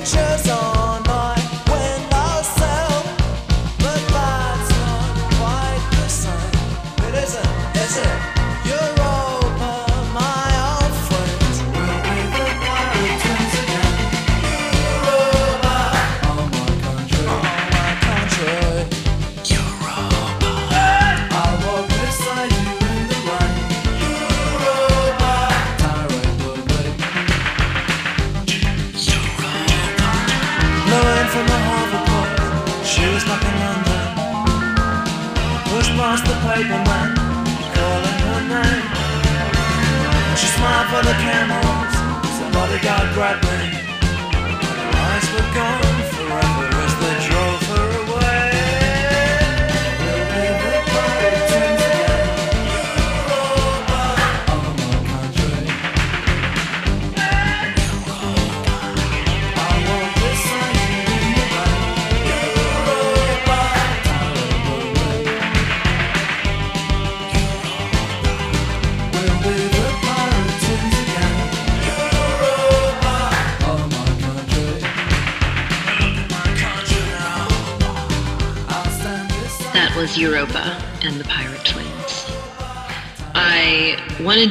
Europa and the Pirate Twins. I wanted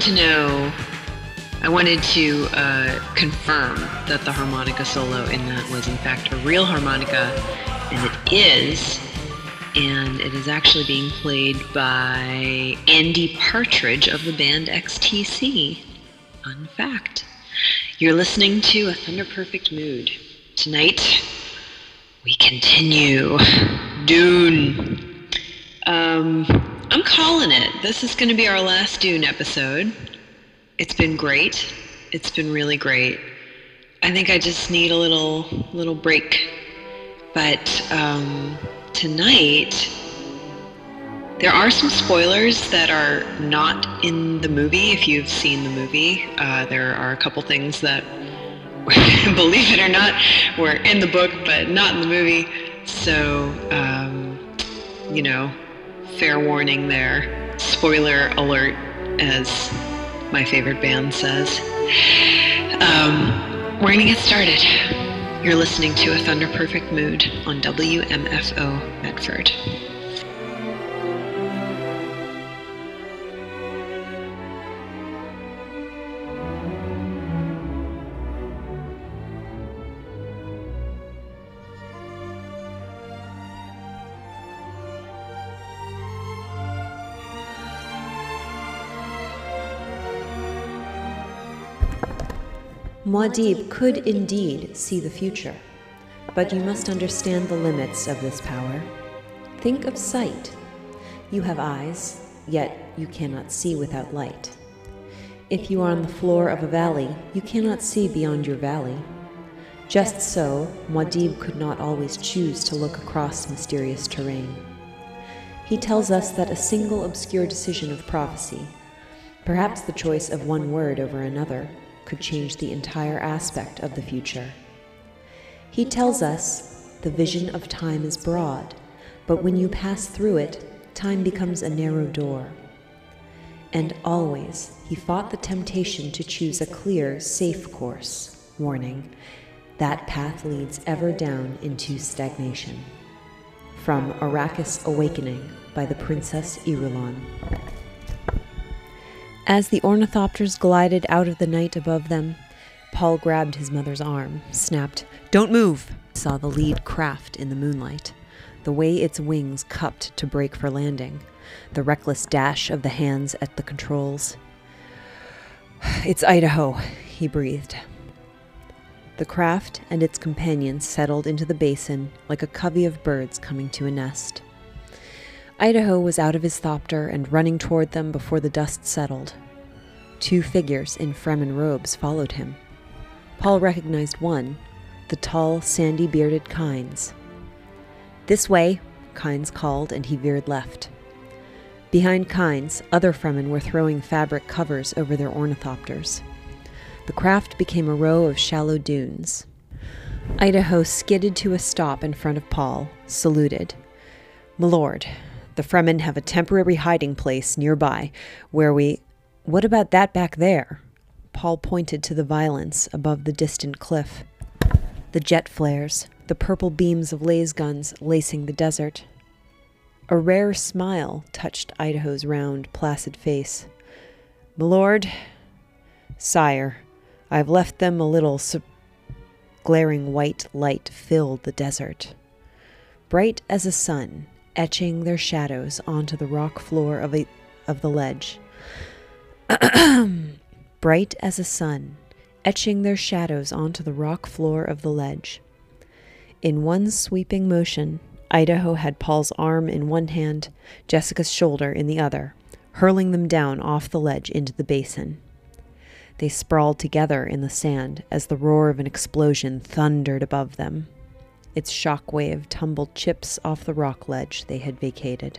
to confirm that the harmonica solo in that was in fact a real harmonica, and it is actually being played by Andy Partridge of the band XTC. Fun fact. You're listening to A Thunder Perfect Mood. Tonight, we continue Dune. I'm calling it. This is going to be our last Dune episode. It's been great. It's been really great. I think I just need a little break. But tonight, there are some spoilers that are not in the movie. If you've seen the movie, there are a couple things that, believe it or not, were in the book but not in the movie. So, fair warning there. Spoiler alert, as my favorite band says. We're going to get started. You're listening to A Thunder Perfect Mood on WMFO Medford. Muad'Dib could indeed see the future, but you must understand the limits of this power. Think of sight. You have eyes, yet you cannot see without light. If you are on the floor of a valley, you cannot see beyond your valley. Just so, Muad'Dib could not always choose to look across mysterious terrain. He tells us that a single obscure decision of prophecy, perhaps the choice of one word over another, could change the entire aspect of the future. He tells us the vision of time is broad, but when you pass through it, time becomes a narrow door. And always he fought the temptation to choose a clear, safe course, warning, that path leads ever down into stagnation. From Arrakis Awakening by the Princess Irulan. As the ornithopters glided out of the night above them, Paul grabbed his mother's arm, snapped, "Don't move!" Saw the lead craft in the moonlight, the way its wings cupped to brake for landing, the reckless dash of the hands at the controls. "It's Idaho," he breathed. The craft and its companions settled into the basin like a covey of birds coming to a nest. Idaho was out of his thopter and running toward them before the dust settled. Two figures in Fremen robes followed him. Paul recognized one, the tall, sandy-bearded Kynes. "This way," Kynes called, and he veered left. Behind Kynes, other Fremen were throwing fabric covers over their ornithopters. The craft became a row of shallow dunes. Idaho skidded to a stop in front of Paul, saluted. "M'lord, the Fremen have a temporary hiding place nearby, where we—" "What about that back there?" Paul pointed to the violence above the distant cliff. the jet flares, the purple beams of laser guns lacing the desert. A rare smile touched Idaho's round, placid face. "Milord, sire, I have left them a little." Glaring white light filled the desert, bright as a sun, etching their shadows onto the rock floor of the ledge. Bright as a sun, etching their shadows onto the rock floor of the ledge. In one sweeping motion, Idaho had Paul's arm in one hand, Jessica's shoulder in the other, hurling them down off the ledge into the basin. They sprawled together in the sand as the roar of an explosion thundered above them. Its shock wave tumbled chips off the rock ledge they had vacated.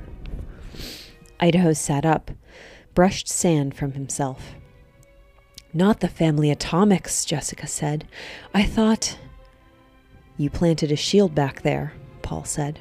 Idaho sat up, brushed sand from himself. "Not the family atomics," Jessica said. "I thought—" "You planted a shield back there," Paul said.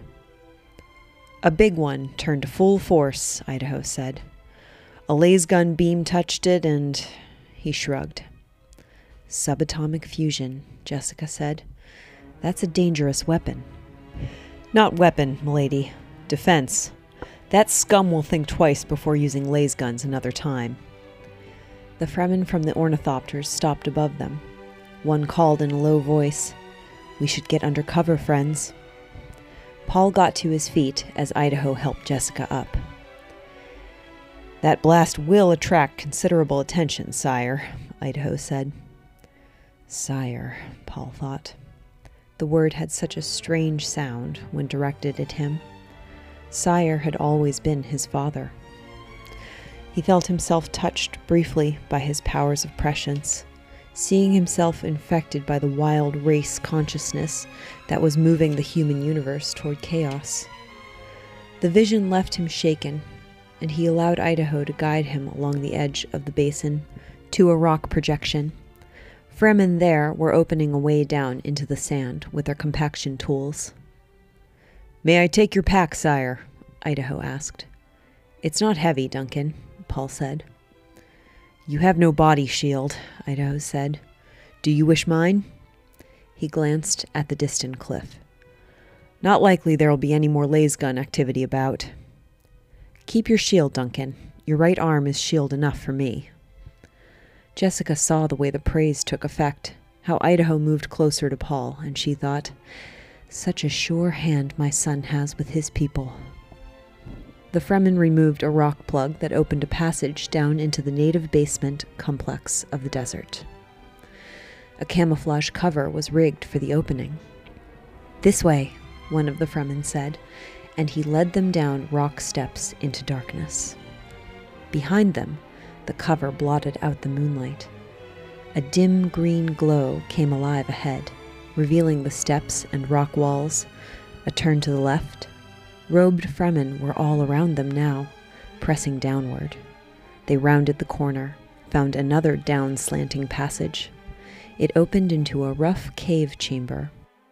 "A big one turned to full force," Idaho said. "A laser gun beam touched it and—" He shrugged. "Subatomic fusion," Jessica said. "That's a dangerous weapon." "Not weapon, milady. Defense. That scum will think twice before using laser guns another time." The Fremen from the ornithopters stopped above them. One called in a low voice, "We should get under cover, friends." Paul got to his feet as Idaho helped Jessica up. "That blast will attract considerable attention, sire," Idaho said. Sire, Paul thought. The word had such a strange sound when directed at him. Sire had always been his father. He felt himself touched briefly by his powers of prescience, seeing himself infected by the wild race consciousness that was moving the human universe toward chaos. The vision left him shaken, and he allowed Idaho to guide him along the edge of the basin to a rock projection. Fremen there were opening a way down into the sand with their compaction tools. "May I take your pack, sire?" Idaho asked. "It's not heavy, Duncan," Paul said. "You have no body shield," Idaho said. "Do you wish mine?" He glanced at the distant cliff. "Not likely there'll be any more laser gun activity about." "Keep your shield, Duncan. Your right arm is shield enough for me." Jessica saw the way the praise took effect, how Idaho moved closer to Paul, and she thought, "Such a sure hand my son has with his people." The Fremen removed a rock plug that opened a passage down into the native basement complex of the desert. A camouflage cover was rigged for the opening. "This way," one of the Fremen said, and he led them down rock steps into darkness. Behind them, the cover blotted out the moonlight. A dim green glow came alive ahead, revealing the steps and rock walls. A turn to the left. Robed Fremen were all around them now, pressing downward. They rounded the corner, found another down-slanting passage. It opened into a rough cave chamber.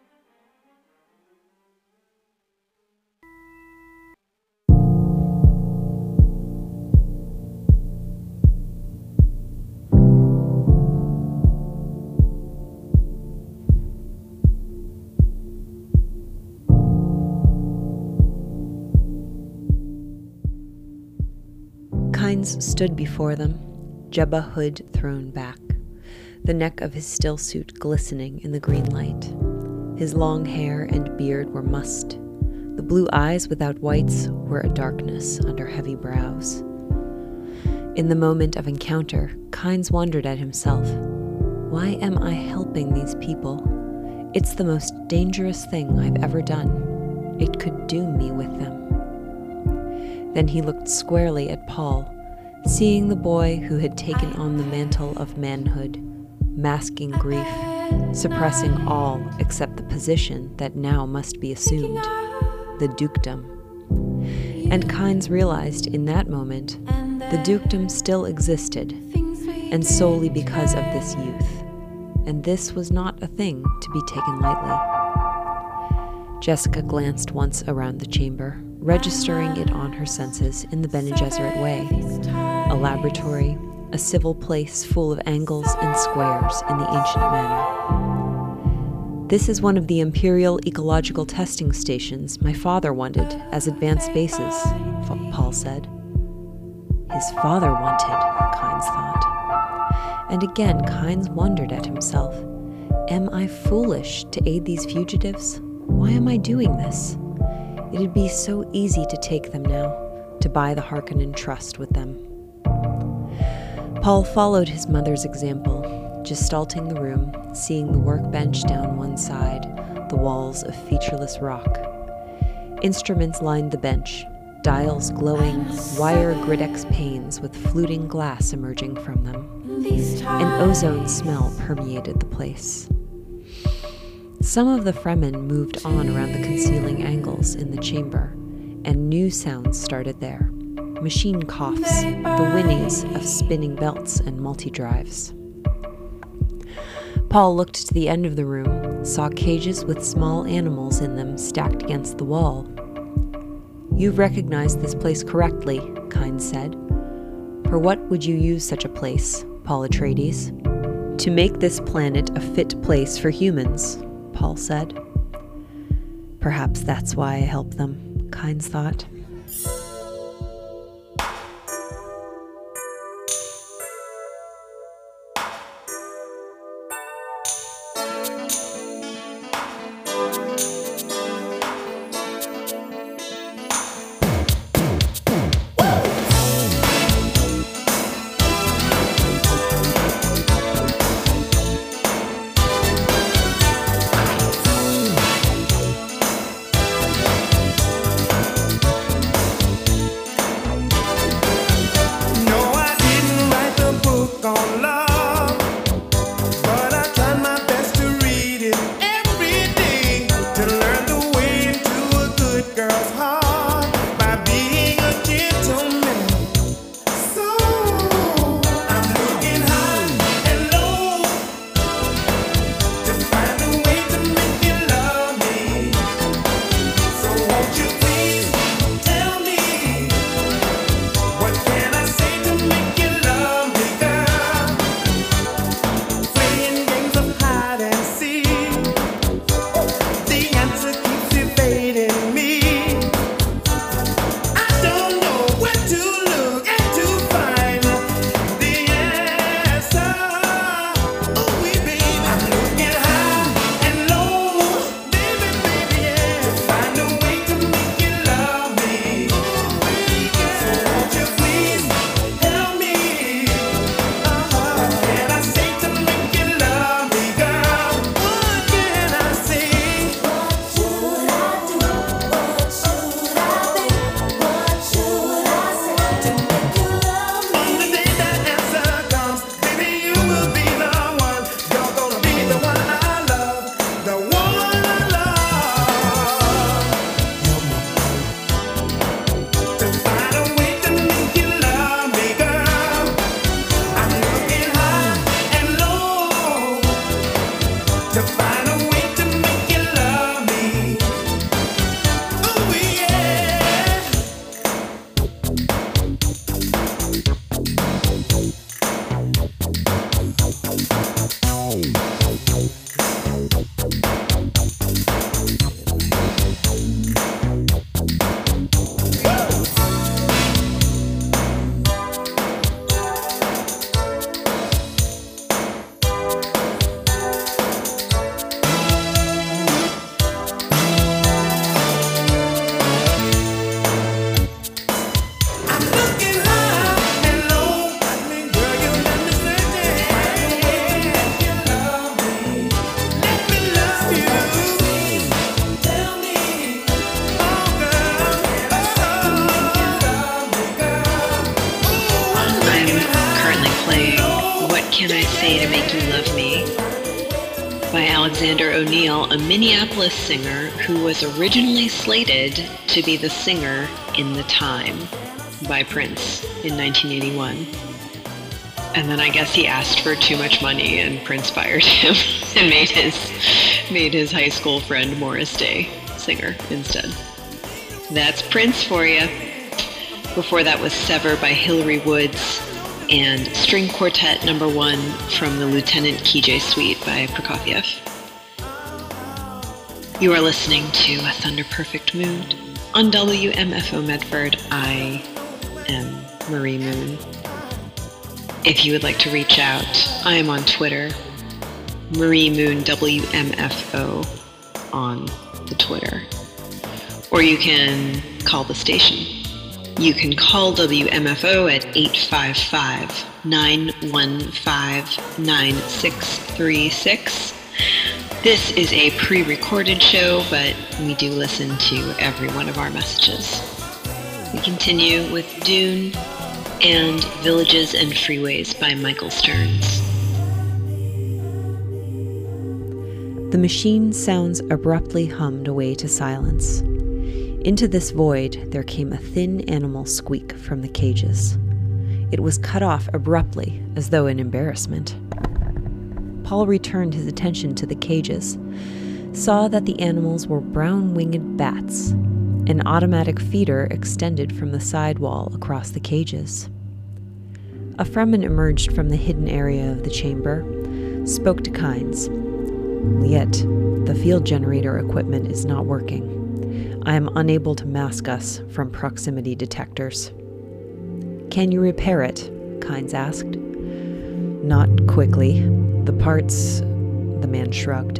Kynes stood before them, Jebba hood thrown back, the neck of his still suit glistening in the green light. His long hair and beard were mussed. The blue eyes without whites were a darkness under heavy brows. In the moment of encounter, Kynes wondered at himself, "Why am I helping these people? It's the most dangerous thing I've ever done. It could doom me with them." Then he looked squarely at Paul, seeing the boy who had taken on the mantle of manhood, masking grief, suppressing all except the position that now must be assumed, the dukedom. And Kynes realized in that moment the dukedom still existed, and solely because of this youth, and this was not a thing to be taken lightly. Jessica glanced once around the chamber, registering it on her senses in the Bene Gesserit way. A laboratory, a civil place full of angles and squares in the ancient manner. This is one of the Imperial Ecological Testing Stations my father wanted as advanced bases, Paul said. His father wanted, Kynes thought. And again, Kynes wondered at himself. Am I foolish to aid these fugitives? Why am I doing this? It'd be so easy to take them now, to buy the Harkonnen trust with them. Paul followed his mother's example, gestalting the room, seeing the workbench down one side, the walls of featureless rock. Instruments lined the bench, dials glowing, wire Grid-X panes with fluting glass emerging from them. An ozone smell permeated the place. Some of the Fremen moved on around the concealing angles in the chamber, and new sounds started there. Machine coughs, the whinnies of spinning belts and multi-drives. Paul looked to the end of the room, saw cages with small animals in them stacked against the wall. You've recognized this place correctly, Kynes said. For what would you use such a place, Paul Atreides? To make this planet a fit place for humans, Paul said. Perhaps that's why I helped them, Kynes thought. Can I Say to Make You Love Me by Alexander O'Neill, a Minneapolis singer who was originally slated to be the singer in The Time by Prince in 1981. And then I guess he asked for too much money and Prince fired him and made his high school friend Morris Day singer instead. That's Prince for you. Before that was Sever by Hillary Woods, and String Quartet No. 1 from the Lieutenant Kijé Suite by Prokofiev. You are listening to A Thunder Perfect Mood on WMFO Medford. I am Marie Moon. If you would like to reach out, I am on Twitter, Marie Moon WMFO on the Twitter. Or you can call the station. You can call WMFO at 855-915-9636. This is a pre-recorded show, but we do listen to every one of our messages. We continue with Dune and Villages and Freeways by Michael Stearns. The machine sounds abruptly hummed away to silence. Into this void, there came a thin animal squeak from the cages. It was cut off abruptly, as though in embarrassment. Paul returned his attention to the cages, saw that the animals were brown-winged bats. An automatic feeder extended from the side wall across the cages. A Fremen emerged from the hidden area of the chamber, spoke to Kynes. "Liet, the field generator equipment is not working. I am unable to mask us from proximity detectors." "Can you repair it?" Kynes asked. "Not quickly. The parts..." The man shrugged.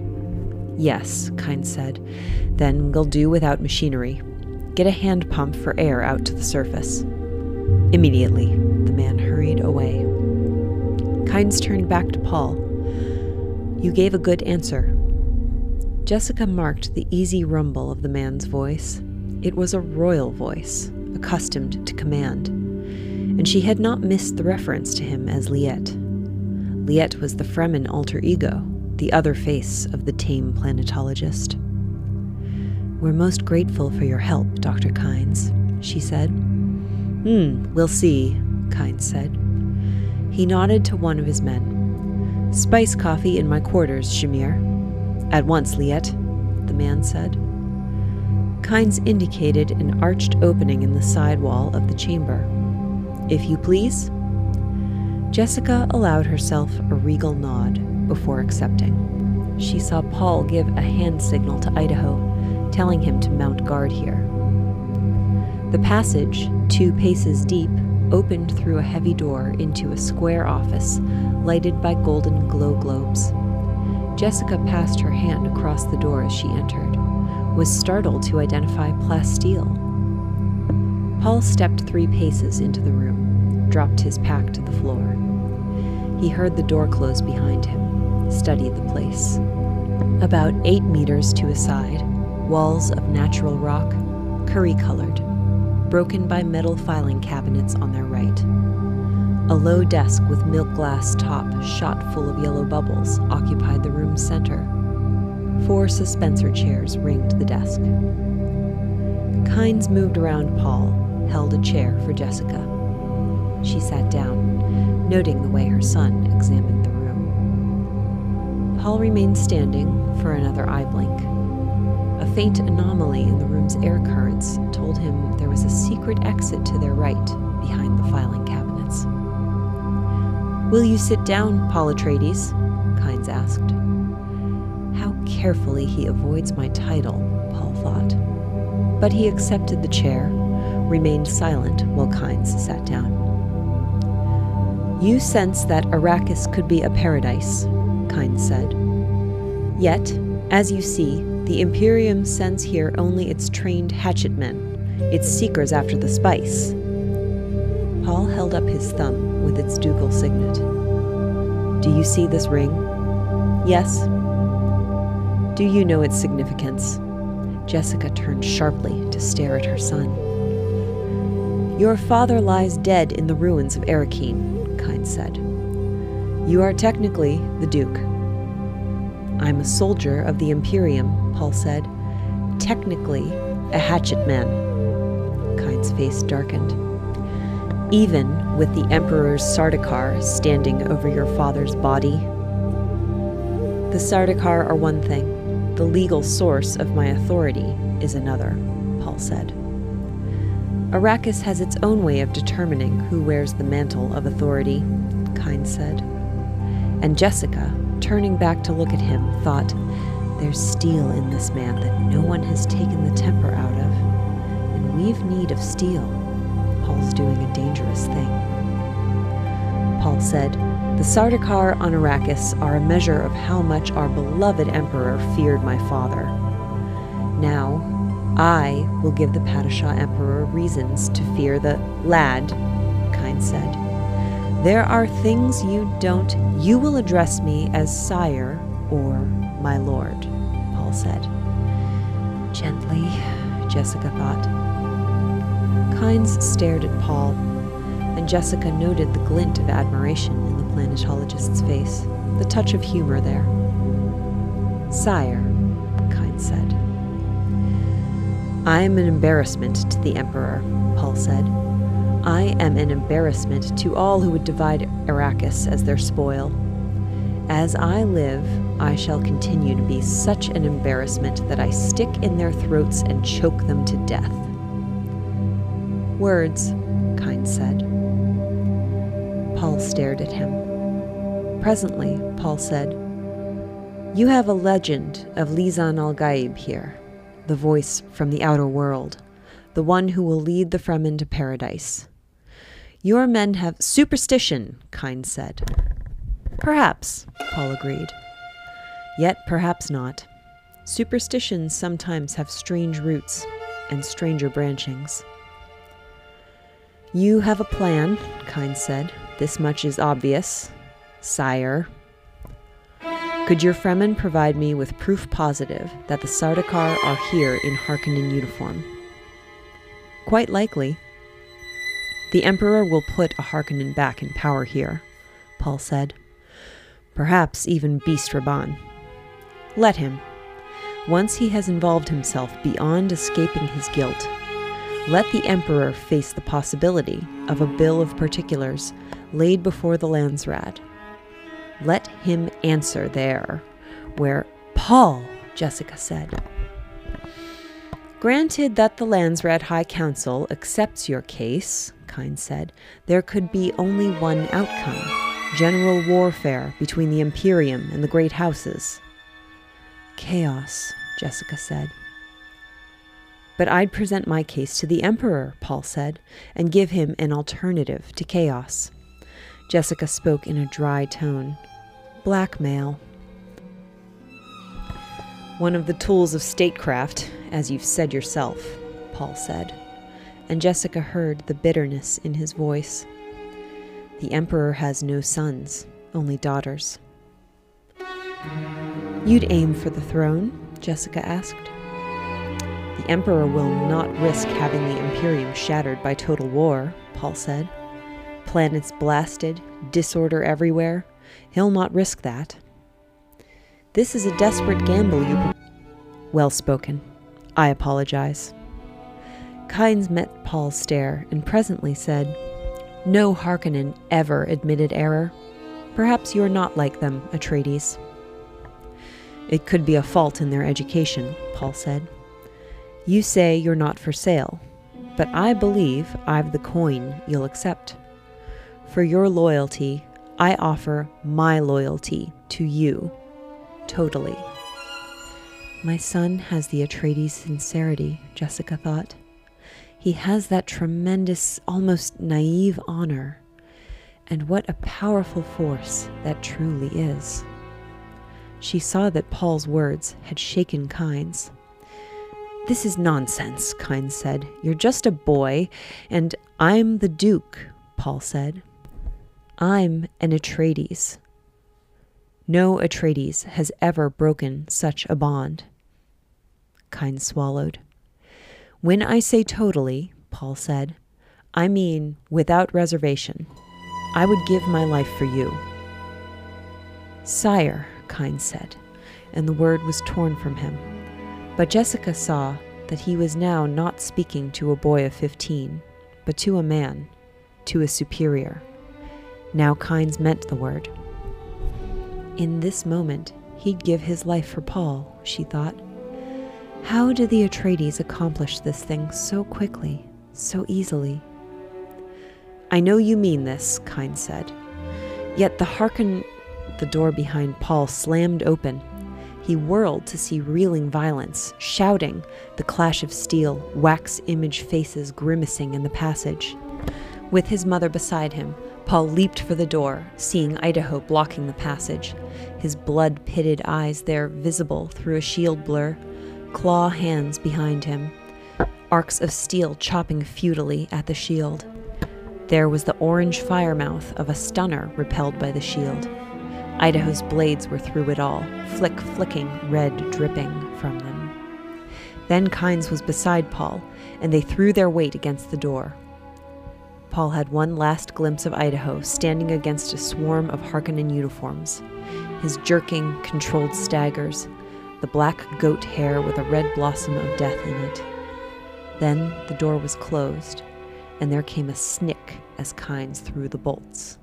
"Yes," Kynes said. "Then we'll do without machinery. Get a hand pump for air out to the surface." Immediately, the man hurried away. Kynes turned back to Paul. "You gave a good answer." Jessica marked the easy rumble of the man's voice. It was a royal voice, accustomed to command, and she had not missed the reference to him as Liet. Liet was the Fremen alter ego, the other face of the tame planetologist. "We're most grateful for your help, Dr. Kynes," she said. We'll see," Kynes said. He nodded to one of his men. "Spice coffee in my quarters, Shamir." "At once, Liet," the man said. Kynes indicated an arched opening in the side wall of the chamber. "If you please." Jessica allowed herself a regal nod before accepting. She saw Paul give a hand signal to Idaho, telling him to mount guard here. The passage, 2 paces deep, opened through a heavy door into a square office lighted by golden glow globes. Jessica passed her hand across the door as she entered, was startled to identify Plasteel. Paul stepped 3 paces into the room, dropped his pack to the floor. He heard the door close behind him, studied the place. About 8 meters to his side, walls of natural rock, curry-colored, broken by metal filing cabinets on their right. A low desk with milk glass top shot full of yellow bubbles occupied the room's center. 4 suspensor chairs ringed the desk. Kynes moved around Paul, held a chair for Jessica. She sat down, noting the way her son examined the room. Paul remained standing for another eye blink. A faint anomaly in the room's air currents told him there was a secret exit to their right behind the filing cabinets. "Will you sit down, Paul Atreides?" Kynes asked. How carefully he avoids my title, Paul thought. But he accepted the chair, remained silent while Kynes sat down. "You sense that Arrakis could be a paradise," Kynes said. "Yet, as you see, the Imperium sends here only its trained hatchetmen, its seekers after the spice." Paul held up his thumb with its Dougal signet. "Do you see this ring?" "Yes." "Do you know its significance?" Jessica turned sharply to stare at her son. "Your father lies dead in the ruins of Arrakeen," Kynes said. "You are technically the Duke." "I'm a soldier of the Imperium," Paul said. "Technically, a hatchetman." Kynes' face darkened. "Even with the Emperor's Sardaukar standing over your father's body?" "The Sardaukar are one thing. The legal source of my authority is another," Paul said. "Arrakis has its own way of determining who wears the mantle of authority," Kynes said. And Jessica, turning back to look at him, thought, There's steel in this man that no one has taken the temper out of, and we've need of steel. Paul's doing a dangerous thing. Paul said, "The Sardaukar on Arrakis are a measure of how much our beloved emperor feared my father. Now, I will give the Padishah Emperor reasons to fear the lad," Kynes said. "There are things you will address me as sire or my lord," Paul said. Gently, Jessica thought. Kynes stared at Paul, and Jessica noted the glint of admiration in the planetologist's face, the touch of humor there. "Sire," Kynes said. "I am an embarrassment to the Emperor," Paul said. "I am an embarrassment to all who would divide Arrakis as their spoil. As I live, I shall continue to be such an embarrassment that I stick in their throats and choke them to death." "Words," Kynes said. Paul stared at him. Presently, Paul said, "You have a legend of Lisan al-Gaib here, the voice from the outer world, the one who will lead the Fremen to paradise. Your men have superstition," Kynes said. "Perhaps," Paul agreed. "Yet perhaps not. Superstitions sometimes have strange roots and stranger branchings." "You have a plan," Kynes said. "This much is obvious, sire. Could your Fremen provide me with proof positive that the Sardaukar are here in Harkonnen uniform?" "Quite likely. The Emperor will put a Harkonnen back in power here," Paul said. "Perhaps even Beast Rabban. Let him. Once he has involved himself beyond escaping his guilt, let the Emperor face the possibility of a bill of particulars laid before the Landsraad. Let him answer there, where—" "Paul," Jessica said. "Granted that the Landsraad High Council accepts your case," Kynes said, "there could be only one outcome: general warfare between the Imperium and the great houses." "Chaos," Jessica said. "But I'd present my case to the Emperor," Paul said, "and give him an alternative to chaos." Jessica spoke in a dry tone. "Blackmail." "One of the tools of statecraft, as you've said yourself," Paul said, and Jessica heard the bitterness in his voice. "The Emperor has no sons, only daughters." "You'd aim for the throne?" Jessica asked. "The Emperor will not risk having the Imperium shattered by total war," Paul said. "Planets blasted, disorder everywhere. He'll not risk that." "This is a desperate gamble you—" "Well spoken. I apologize." Kynes met Paul's stare and presently said, "No Harkonnen ever admitted error. Perhaps you're not like them, Atreides." "It could be a fault in their education," Paul said. "You say you're not for sale, but I believe I've the coin you'll accept. For your loyalty, I offer my loyalty to you, totally." "My son has the Atreides sincerity," Jessica thought. "He has that tremendous, almost naive honor. And what a powerful force that truly is." She saw that Paul's words had shaken Kynes. "This is nonsense," Kynes said. "You're just a boy, and—" "I'm the Duke," Paul said. "I'm an Atreides. No Atreides has ever broken such a bond." Kynes swallowed. "When I say totally," Paul said, "I mean without reservation. I would give my life for you." "Sire," Kynes said, and the word was torn from him. But Jessica saw that he was now not speaking to a boy of 15, but to a man, to a superior. Now Kynes meant the word. In this moment, he'd give his life for Paul, she thought. How did the Atreides accomplish this thing so quickly, so easily? "I know you mean this," Kynes said. Yet the door behind Paul slammed open, He whirled to see reeling violence, shouting, the clash of steel, wax-image faces grimacing in the passage. With his mother beside him, Paul leaped for the door, seeing Idaho blocking the passage, his blood-pitted eyes there visible through a shield blur, claw hands behind him, arcs of steel chopping futilely at the shield. There was the orange firemouth of a stunner repelled by the shield. Idaho's blades were through it all, flicking, red dripping from them. Then Kynes was beside Paul, and they threw their weight against the door. Paul had one last glimpse of Idaho standing against a swarm of Harkonnen uniforms, his jerking, controlled staggers, the black goat hair with a red blossom of death in it. Then the door was closed, and there came a snick as Kynes threw the bolts.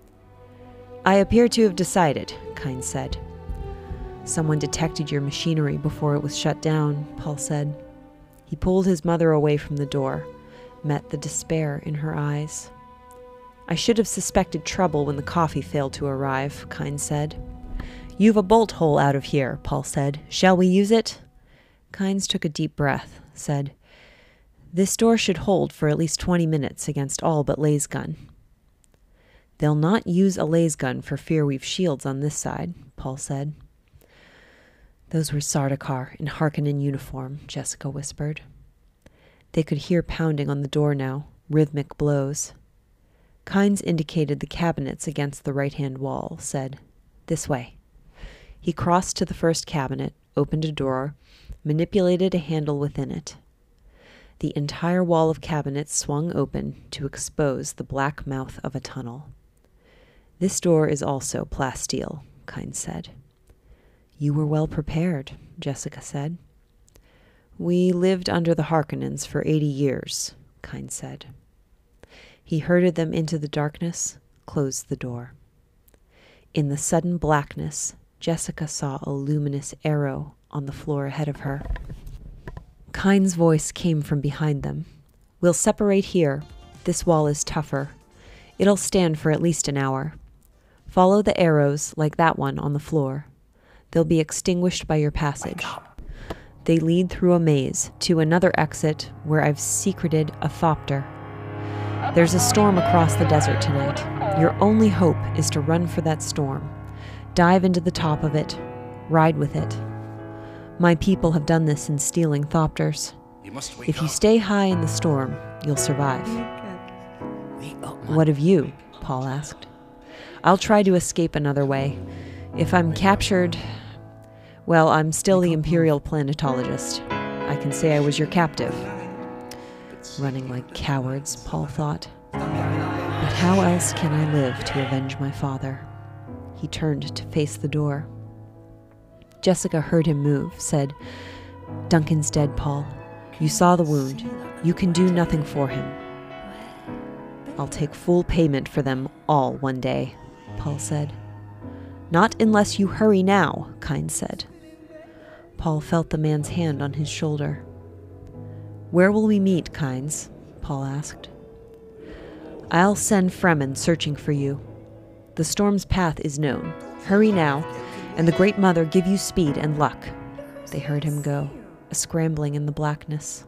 "I appear to have decided," Kynes said. "Someone detected your machinery before it was shut down," Paul said. He pulled his mother away from the door, met the despair in her eyes. "I should have suspected trouble when the coffee failed to arrive," Kynes said. "You've a bolt hole out of here," Paul said. "Shall we use it?" Kynes took a deep breath, said, "This door should hold for at least 20 minutes against all but laser gun." "They'll not use a laser gun for fear we've shields on this side," Paul said. "Those were Sardaukar in Harkonnen uniform," Jessica whispered. They could hear pounding on the door now, rhythmic blows. Kynes indicated the cabinets against the right-hand wall, said, "This way." He crossed to the first cabinet, opened a door, manipulated a handle within it. The entire wall of cabinets swung open to expose the black mouth of a tunnel. "This door is also plasteel," Kynes said. "You were well prepared," Jessica said. "We lived under the Harkonnens for 80 years, Kynes said. He herded them into the darkness, closed the door. In the sudden blackness, Jessica saw a luminous arrow on the floor ahead of her. Kynes' voice came from behind them. "We'll separate here. This wall is tougher. It'll stand for at least an hour. Follow the arrows like that one on the floor. They'll be extinguished by your passage. They lead through a maze to another exit where I've secreted a thopter. There's a storm across the desert tonight. Your only hope is to run for that storm. Dive into the top of it. Ride with it. My people have done this in stealing thopters. If you stay high in the storm, you'll survive." "What of you?" Paul asked. "I'll try to escape another way. If I'm captured, well, I'm still the Imperial planetologist. I can say I was your captive." Running like cowards, Paul thought. But how else can I live to avenge my father? He turned to face the door. Jessica heard him move, said, "Duncan's dead, Paul. You saw the wound. You can do nothing for him." "I'll take full payment for them all one day," Paul said. "Not unless you hurry now," Kynes said. Paul felt the man's hand on his shoulder. "Where will we meet, Kynes?" Paul asked. "I'll send Fremen searching for you. The storm's path is known. Hurry now, and the Great Mother give you speed and luck." They heard him go, a scrambling in the blackness.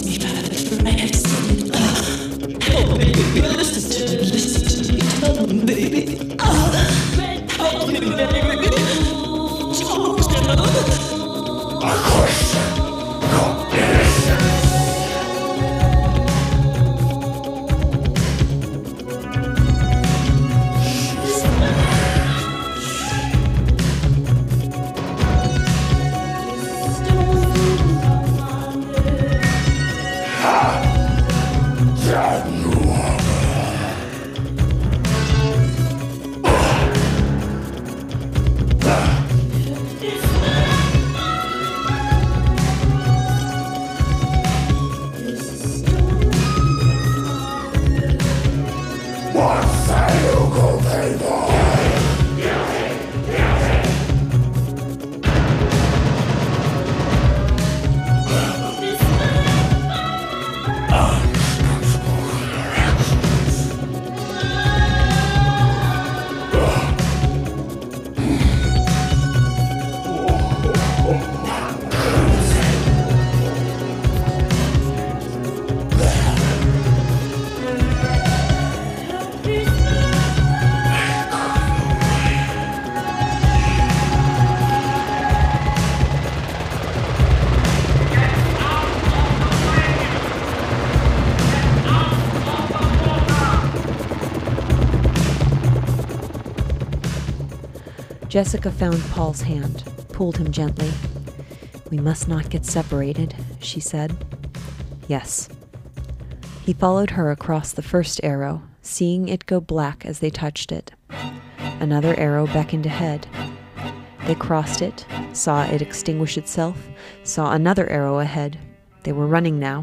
Listen to me, tell me. Jessica found Paul's hand, pulled him gently. "We must not get separated," she said. "Yes." He followed her across the first arrow, seeing it go black as they touched it. Another arrow beckoned ahead. They crossed it, saw it extinguish itself, saw another arrow ahead. They were running now.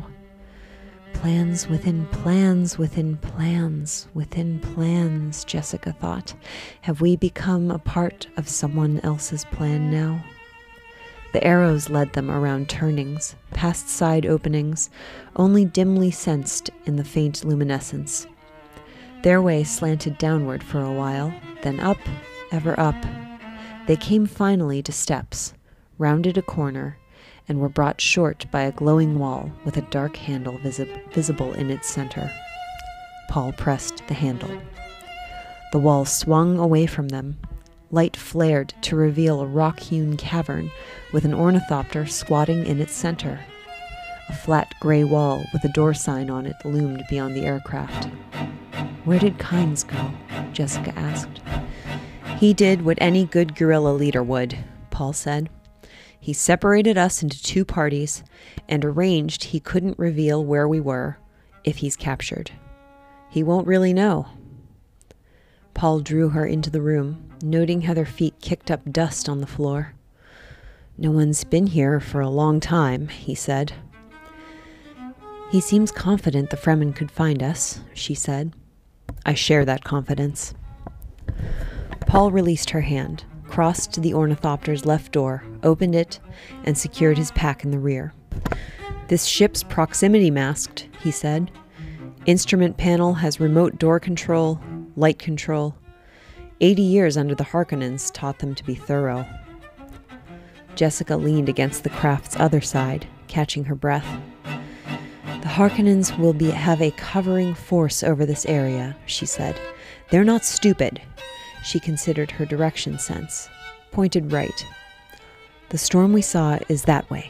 Plans within plans within plans within plans, Jessica thought. Have we become a part of someone else's plan now? The arrows led them around turnings, past side openings, only dimly sensed in the faint luminescence. Their way slanted downward for a while, then up, ever up. They came finally to steps, rounded a corner, and were brought short by a glowing wall with a dark handle visible in its center. Paul pressed the handle. The wall swung away from them. Light flared to reveal a rock-hewn cavern with an ornithopter squatting in its center. A flat gray wall with a door sign on it loomed beyond the aircraft. "Where did Kynes go?" Jessica asked. "He did what any good guerrilla leader would," Paul said. "He separated us into two parties and arranged he couldn't reveal where we were if he's captured. He won't really know." Paul drew her into the room, noting how their feet kicked up dust on the floor. "No one's been here for a long time," he said. "He seems confident the Fremen could find us," she said. "I share that confidence." Paul released her hand, crossed to the ornithopter's left door, opened it, and secured his pack in the rear. "This ship's proximity masked," he said. "Instrument panel has remote door control, light control. 80 years under the Harkonnens taught them to be thorough." Jessica leaned against the craft's other side, catching her breath. "The Harkonnens will have a covering force over this area," she said. "They're not stupid." She considered her direction sense. Pointed right. "The storm we saw is that way."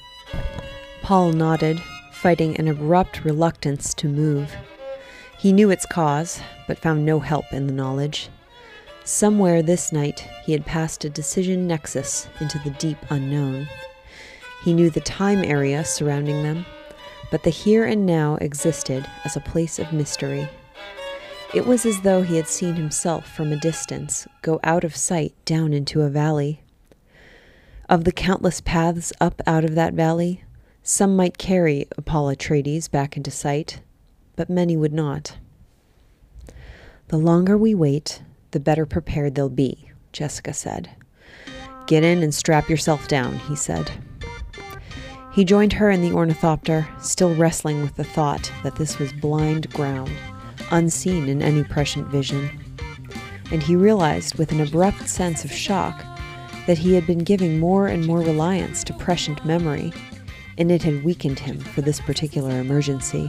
Paul nodded, fighting an abrupt reluctance to move. He knew its cause, but found no help in the knowledge. Somewhere this night he had passed a decision nexus into the deep unknown. He knew the time area surrounding them, but the here and now existed as a place of mystery. It was as though he had seen himself from a distance go out of sight down into a valley. Of the countless paths up out of that valley, some might carry Paul Atreides back into sight, but many would not. "The longer we wait, the better prepared they'll be," Jessica said. "Get in and strap yourself down," he said. He joined her in the ornithopter, still wrestling with the thought that this was blind ground, unseen in any prescient vision. And he realized with an abrupt sense of shock that he had been giving more and more reliance to prescient memory, and it had weakened him for this particular emergency.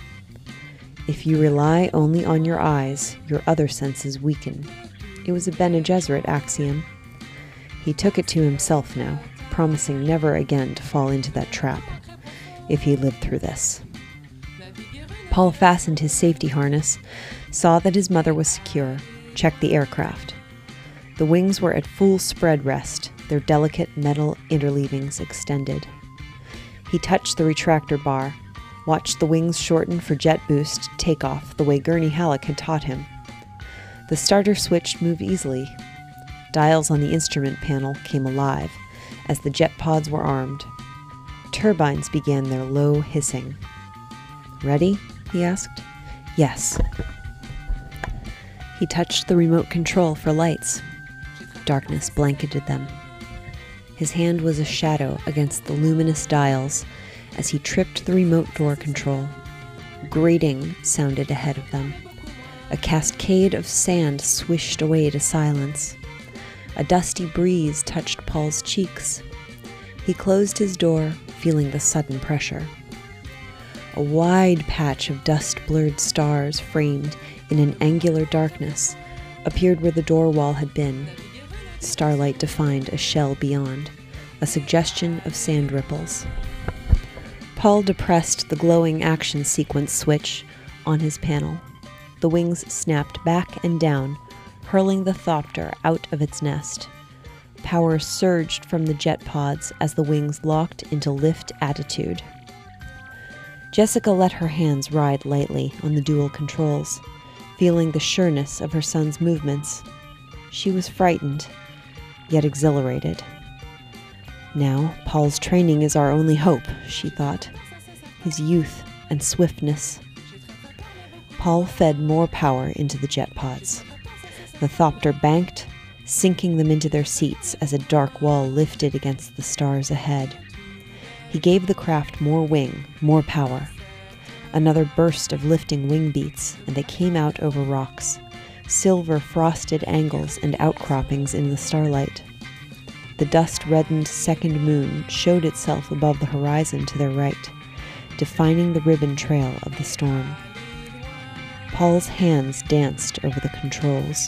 If you rely only on your eyes, your other senses weaken. It was a Bene Gesserit axiom. He took it to himself now, promising never again to fall into that trap, if he lived through this. Paul fastened his safety harness, saw that his mother was secure, checked the aircraft. The wings were at full spread rest, their delicate metal interleavings extended. He touched the retractor bar, watched the wings shorten for jet boost takeoff the way Gurney Halleck had taught him. The starter switch moved easily. Dials on the instrument panel came alive as the jet pods were armed. Turbines began their low hissing. "Ready?" he asked. "Yes." He touched the remote control for lights. Darkness blanketed them. His hand was a shadow against the luminous dials as he tripped the remote door control. Grating sounded ahead of them. A cascade of sand swished away to silence. A dusty breeze touched Paul's cheeks. He closed his door, feeling the sudden pressure. A wide patch of dust-blurred stars framed in an angular darkness appeared where the door wall had been. Starlight defined a shell beyond, a suggestion of sand ripples. Paul depressed the glowing action sequence switch on his panel. The wings snapped back and down, hurling the thopter out of its nest. Power surged from the jet pods as the wings locked into lift attitude. Jessica let her hands ride lightly on the dual controls, feeling the sureness of her son's movements. She was frightened, yet exhilarated. Now, Paul's training is our only hope, she thought. His youth and swiftness. Paul fed more power into the jet pods. The Thopter banked, sinking them into their seats as a dark wall lifted against the stars ahead. He gave the craft more wing, more power. Another burst of lifting wing beats, and they came out over rocks, silver frosted angles and outcroppings in the starlight. The dust-reddened second moon showed itself above the horizon to their right, defining the ribbon trail of the storm. Paul's hands danced over the controls.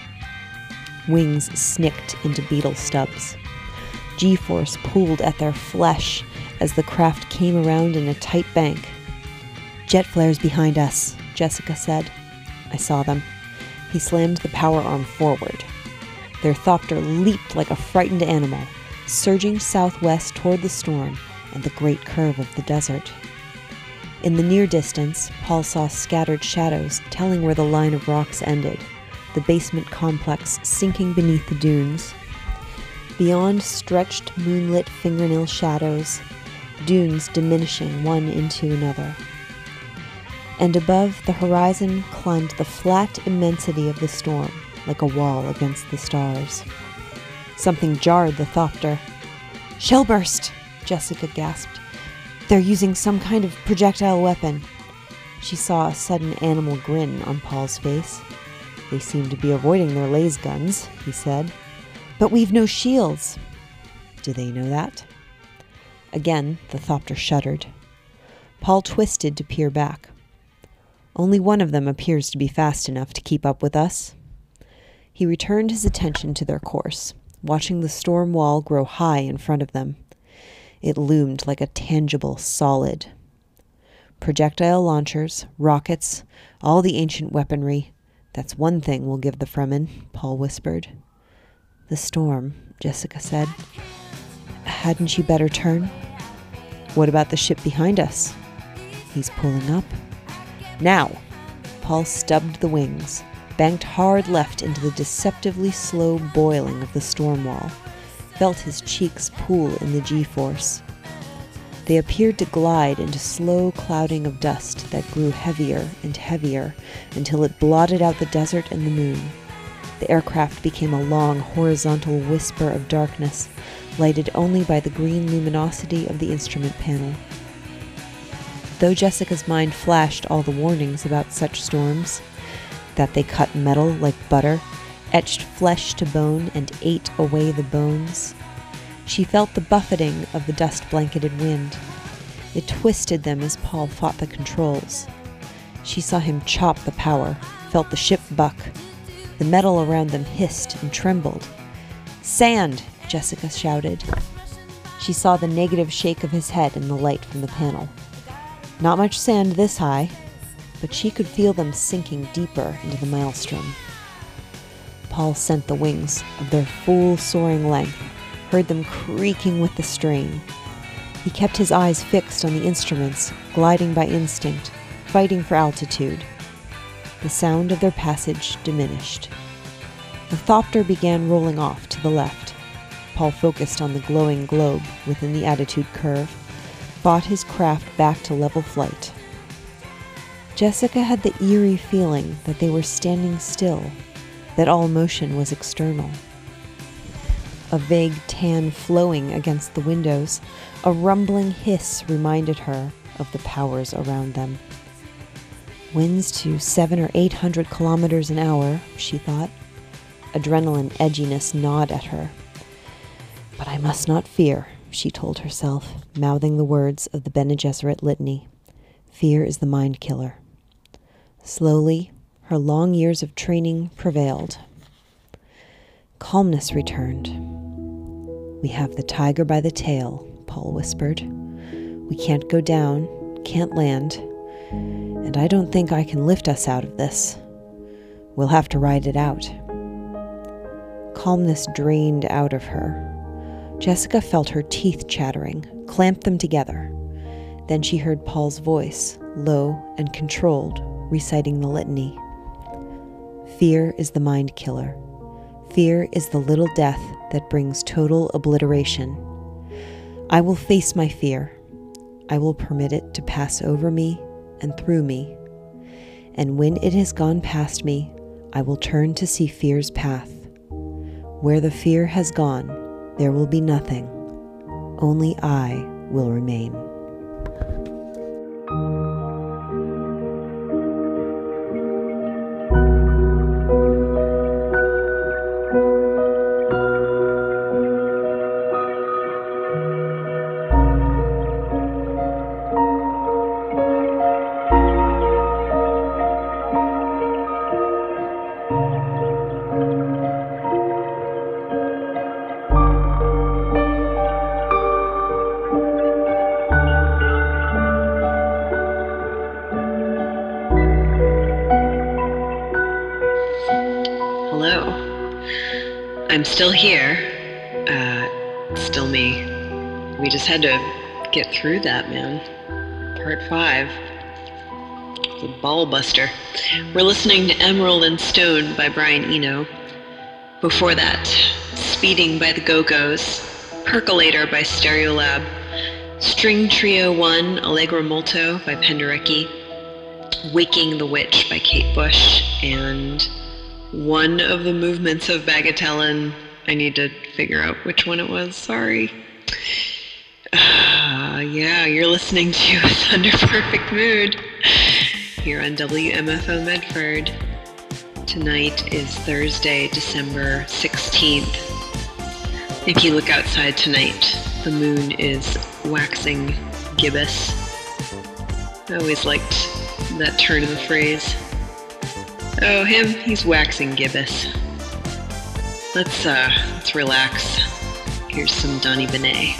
Wings snicked into beetle stubs. G-force pulled at their flesh as the craft came around in a tight bank. "Jet flares behind us," Jessica said. "I saw them." He slammed the power arm forward. Their Thopter leaped like a frightened animal, surging southwest toward the storm and the great curve of the desert. In the near distance, Paul saw scattered shadows telling where the line of rocks ended, the basement complex sinking beneath the dunes. Beyond stretched moonlit fingernail shadows, dunes diminishing one into another. And above the horizon climbed the flat immensity of the storm, like a wall against the stars. Something jarred the Thopter. "Shellburst!" Jessica gasped. "They're using some kind of projectile weapon." She saw a sudden animal grin on Paul's face. "They seem to be avoiding their laser guns," he said. "But we've no shields." "Do they know that?" Again, the Thopter shuddered. Paul twisted to peer back. "Only one of them appears to be fast enough to keep up with us." He returned his attention to their course, watching the storm wall grow high in front of them. It loomed like a tangible solid. Projectile launchers, rockets, all the ancient weaponry. "That's one thing we'll give the Fremen," Paul whispered. "The storm," Jessica said. "Hadn't you better turn?" "What about the ship behind us?" "He's pulling up." "Now!" Paul stubbed the wings, banked hard left into the deceptively slow boiling of the storm wall, felt his cheeks pool in the G-force. They appeared to glide into slow clouding of dust that grew heavier and heavier until it blotted out the desert and the moon. The aircraft became a long horizontal whisper of darkness, lighted only by the green luminosity of the instrument panel. Though Jessica's mind flashed all the warnings about such storms, that they cut metal like butter, etched flesh to bone, and ate away the bones, she felt the buffeting of the dust-blanketed wind. It twisted them as Paul fought the controls. She saw him chop the power, felt the ship buck. The metal around them hissed and trembled. "Sand!" Jessica shouted. She saw the negative shake of his head in the light from the panel. Not much sand this high, but she could feel them sinking deeper into the maelstrom. Paul sent the wings of their full soaring length, heard them creaking with the strain. He kept his eyes fixed on the instruments, gliding by instinct, fighting for altitude. The sound of their passage diminished. The Thopter began rolling off to the left. Paul focused on the glowing globe within the attitude curve, fought his craft back to level flight. Jessica had the eerie feeling that they were standing still, that all motion was external. A vague tan flowing against the windows, a rumbling hiss reminded her of the powers around them. Winds to 700 or 800 kilometers an hour, she thought. Adrenaline edginess gnawed at her. But I must not fear, she told herself, mouthing the words of the Bene Gesserit litany. Fear is the mind killer. Slowly, her long years of training prevailed. Calmness returned. We have the tiger by the tail, Paul whispered. We can't go down, can't land, and I don't think I can lift us out of this. We'll have to ride it out. Calmness drained out of her. Jessica felt her teeth chattering, clamped them together. Then she heard Paul's voice, low and controlled, reciting the litany. Fear is the mind killer. Fear is the little death that brings total obliteration. I will face my fear. I will permit it to pass over me and through me. And when it has gone past me, I will turn to see fear's path. Where the fear has gone, there will be nothing. Only I will remain. I'm still here. Still me. We just had to get through that, man. Part 5. It's a ball buster. We're listening to Emerald and Stone by Brian Eno. Before that, Speeding by the Go-Go's, Percolator by Stereolab, String Trio 1, Allegro Molto by Penderecki, Waking the Witch by Kate Bush, and one of the movements of Bagatelle. I need to figure out which one it was. Sorry. Yeah, you're listening to Thunder Perfect Mood here on WMFO Medford. Tonight is Thursday, December 16th. If you look outside tonight, the moon is waxing gibbous. I always liked that turn of the phrase. Oh, him, he's waxing gibbous. Let's relax. Here's some Donny Benet.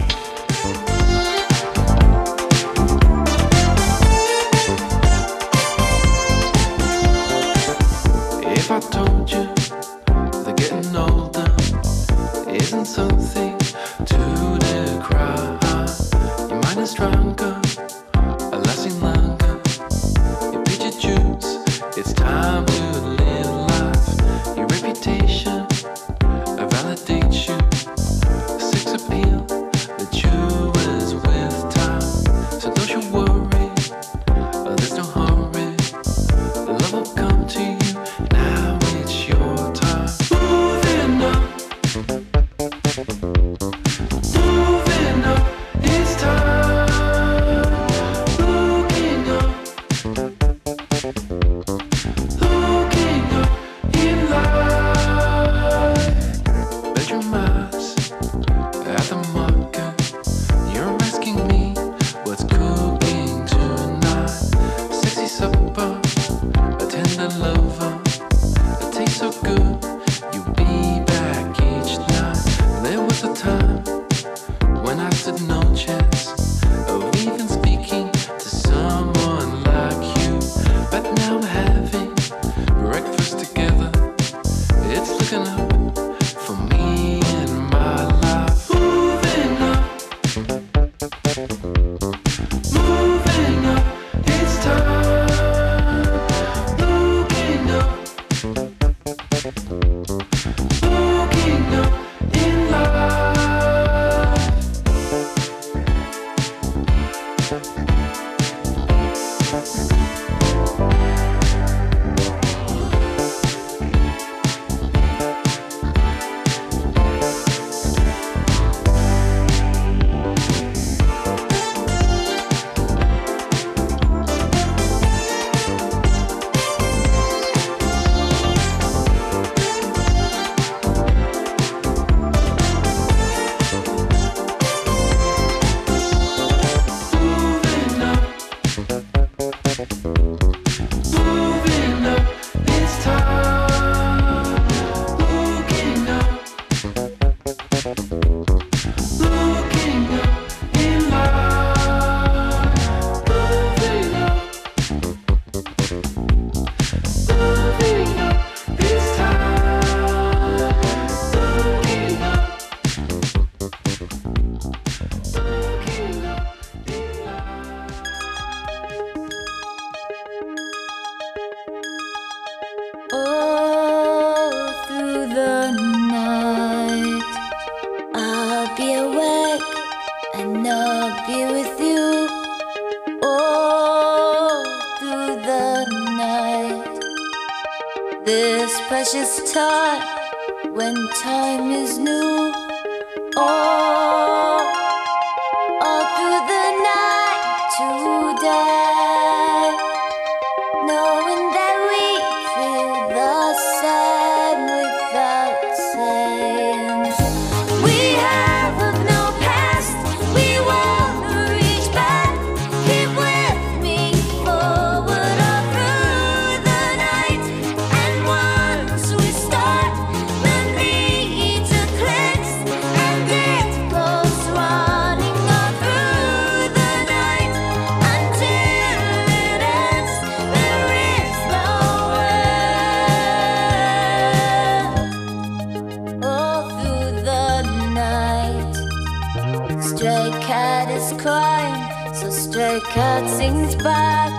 If I told you that getting older isn't something to decry, your mind is stronger, lasting longer. Your picture choose, it's time to live life. Your reputation validates you. Sex appeal that you is with time. So don't you worry, there's no hurry. Love will come to you. Now it's your time. Moving up, moving up. It's time. Looking up, looking up in life. Bedroom eyes at the market. You're asking me what's cooking tonight. Sexy supper, a tender lover. It tastes so good, you be back each night. There was a time when I stood no chance of even speaking to someone like you. But now I'm having breakfast together. It's looking up for me and my life. Moving up, moving up. It's time. Looking up, looking up in life. precious time when time is new. Oh, all through the night today, knowing that we feel the same without saying. We have no past, we wanna reach back. Keep with me forward all through the night. And once we start, the need to cleanse, and it goes running all through the night until it ends. There is no end. All through the night, stray cat is crying, so stray cat sings back.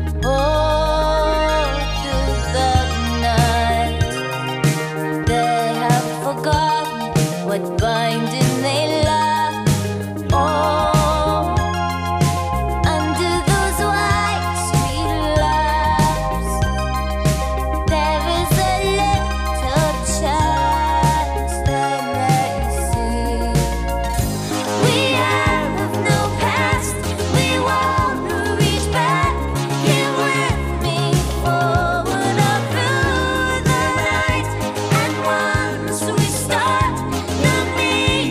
All through the night, they have forgotten what binding they lack. Oh, under those white street lamps, there is a little chance they may see. We have no past, we wanna reach back. Here with me forward all through the night. And once we start, the need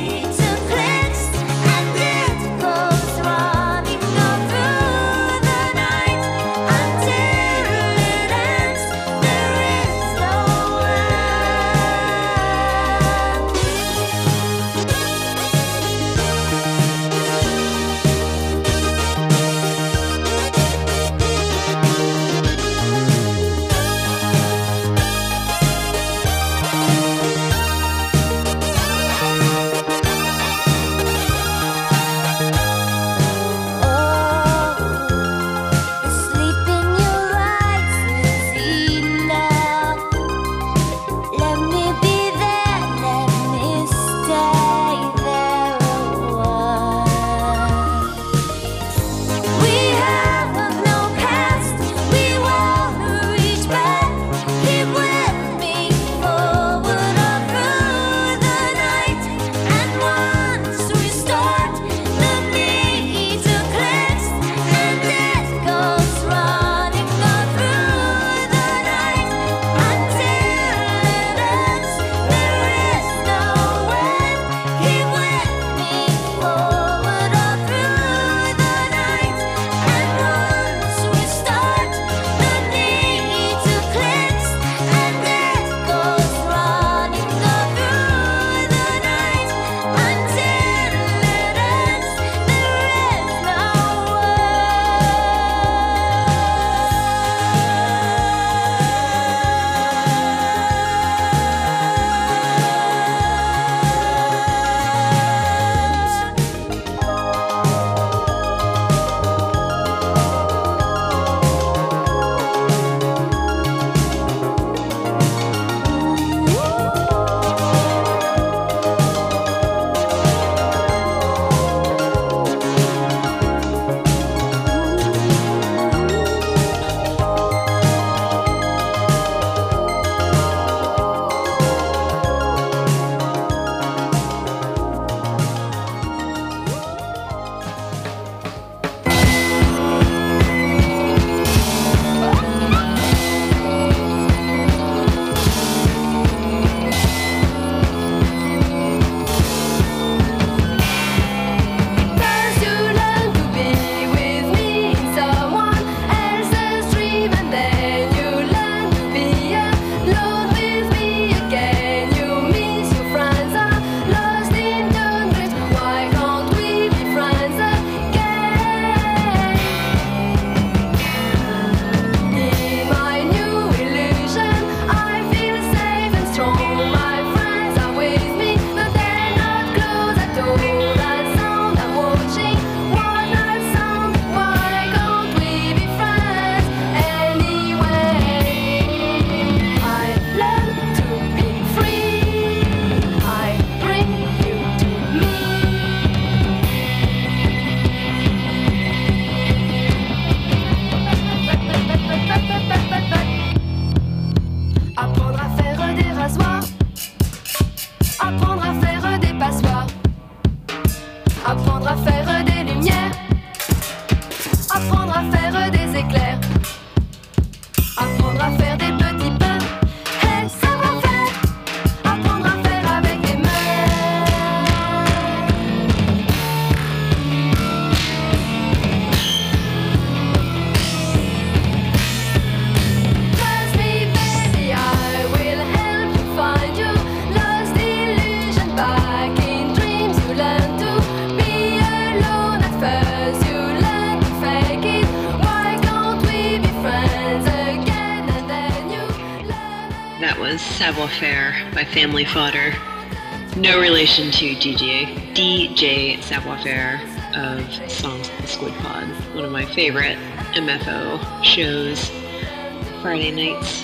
Savoir-Faire by Family Fodder. No relation to DJ Savoir-Faire of Songs of the Squid Pod, one of my favorite MFO shows, Friday nights.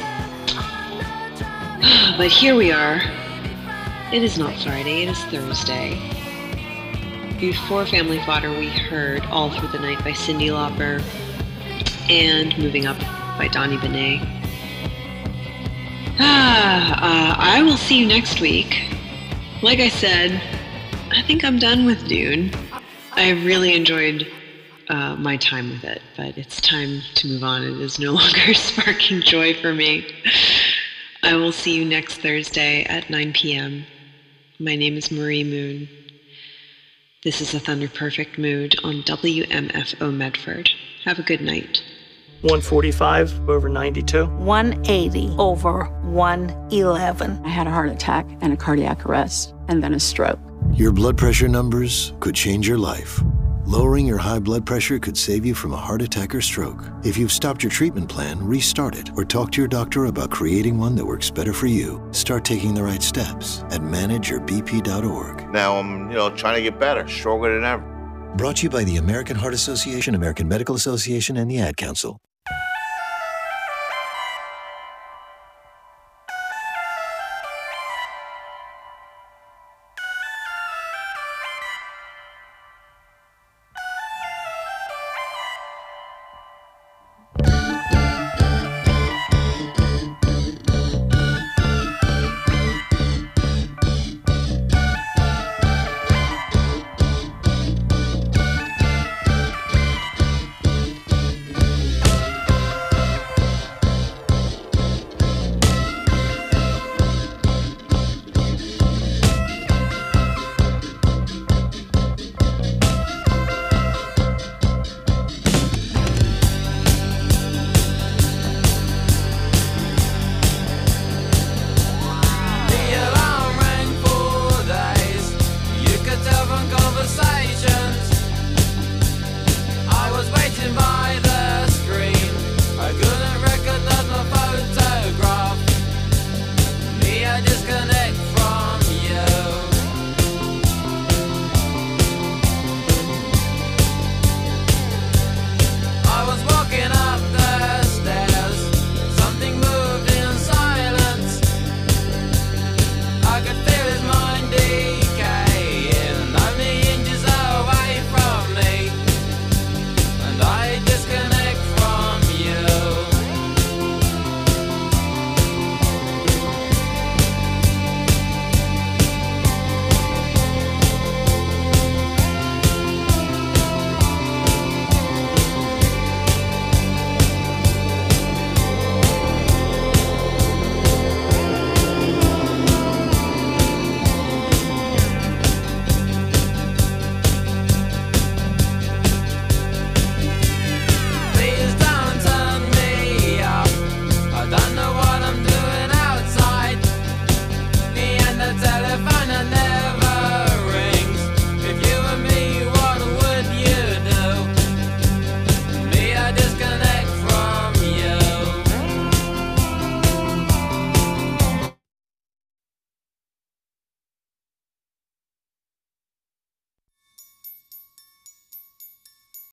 But here we are. It is not Friday, it is Thursday. Before Family Fodder, we heard All Through the Night by Cyndi Lauper and Moving Up by Donny Benet. I will see you next week. Like I said, I think I'm done with Dune. I really enjoyed my time with it, but it's time to move on. It is no longer sparking joy for me. I will see you next Thursday at 9 p.m. My name is Marie Moon. This is a Thunder Perfect Mood on WMFO Medford. Have a good night. 145 over 92. 180 over 111. I had a heart attack and a cardiac arrest, and then a stroke. Your blood pressure numbers could change your life. Lowering your high blood pressure could save you from a heart attack or stroke. If you've stopped your treatment plan, restart it or talk to your doctor about creating one that works better for you. Start taking the right steps at manageyourbp.org. Now I'm, trying to get better, stronger than ever. Brought to you by the American Heart Association, American Medical Association, and the Ad Council.